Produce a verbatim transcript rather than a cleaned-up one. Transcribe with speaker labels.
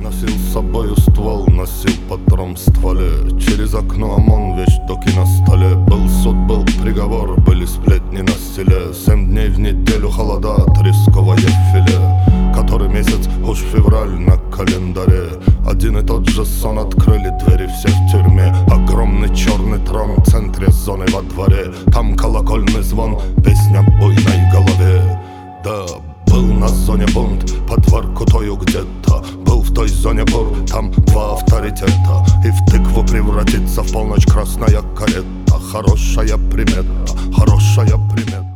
Speaker 1: Носил с собою ствол, носил патрон в стволе. Через окно ОМОН, вещдоки на столе. Был суд, был приговор, были сплетни на селе. Семь дней в неделю холода, тресковое филе. Который месяц, уж февраль на календаре. Один и тот же сон, открыли двери все в тюрьме. Огромный черный трон в центре зоны во дворе. Там колокольный звон, песня буйной голове. Да, был на зоне бунт, под Воркутою где-то. Был в той зоне бур, там два авторитета. И в тыкву превратится в полночь красная карета. Хорошая примета, хорошая примета.